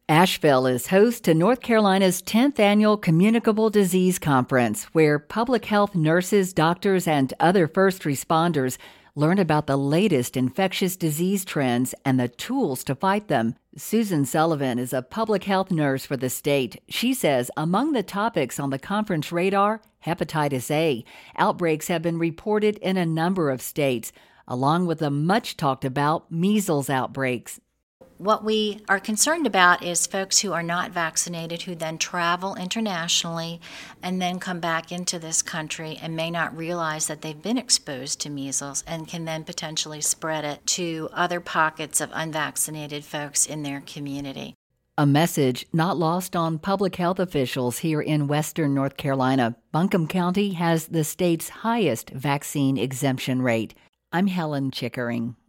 Asheville is host to North Carolina's 10th annual Communicable Disease Conference, where public health nurses, doctors, and other first responders learn about the latest infectious disease trends and the tools to fight them. Susan Sullivan is a public health nurse for the state. She says among the topics on the conference radar, hepatitis A. Outbreaks have been reported in a number of states, along with the much talked about measles outbreaks. What we are concerned about is folks who are not vaccinated who then travel internationally and then come back into this country and may not realize that they've been exposed to measles and can then potentially spread it to other pockets of unvaccinated folks in their community. A message not lost on public health officials here in western North Carolina. Buncombe County has the state's highest vaccine exemption rate. I'm Helen Chickering.